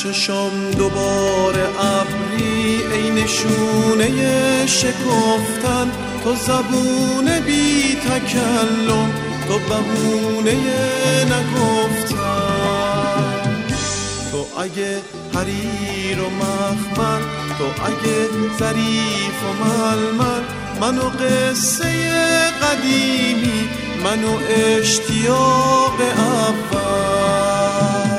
چشم دوباره ابری ای نشونه شکفتن، تو زبون بی تکلم، تو بهونه نگفتن. تو اگه حریر و مخمل، تو اگه ظریف و ململ، منو قصه قدیمی، منو اشتیاق اول.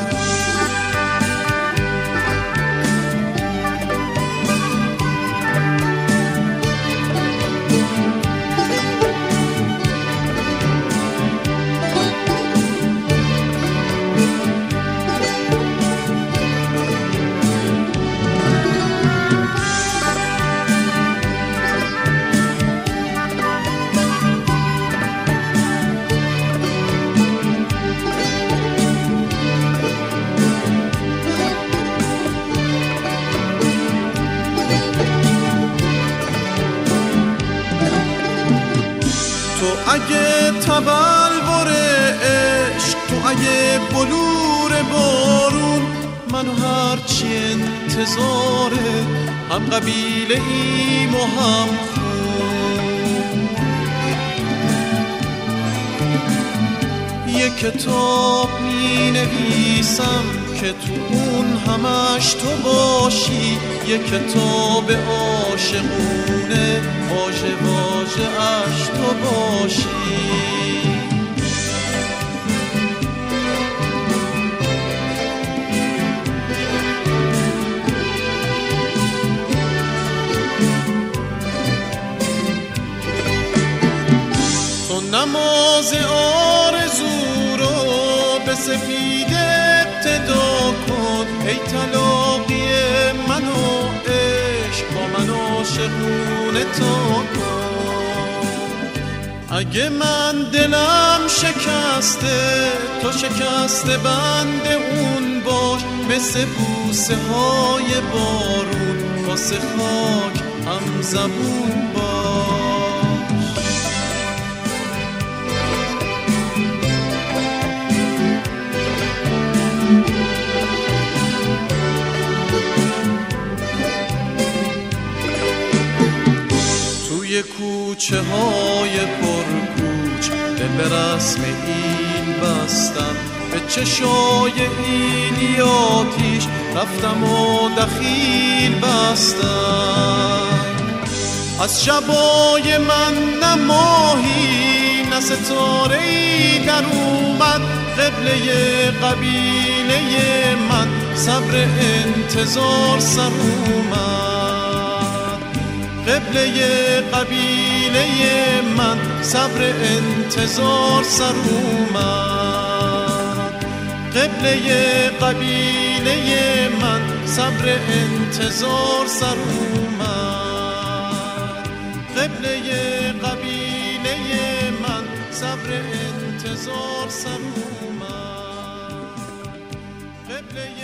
تو اگه تبلور عشق، تو اگه بلور بارون، منو هرچی انتظاره، هم قبیله ایم و هم خون. یه کتاب می نویسم که تو اون همش تو باشی، یه کتاب عاشقونه، واژه واژه اش تو باشی. تو نماز آرزو رو به سفید ابتدا کن، ای تلاقی من و عشق با من عاشقونه تا کن. اگه من دلم شکسته، تو شکسته بند اون باش، مثل بوسه های بارون، واسه خاک هم زبون باش. توی کوچه های پرکوچ به رسم این بستم، به چشای این آتیش رفتم و دخیل بستم. از شبای من نه ماهی نه ستاره‌ای در اومد، قبله قبیله من صبر انتظار سر اومد. قبله قبیله من صبر انتظار سر اومد. قبله قبیله من صبر انتظار سر اومد. قبله قبیله من صبر انتظار سر اومد. قبله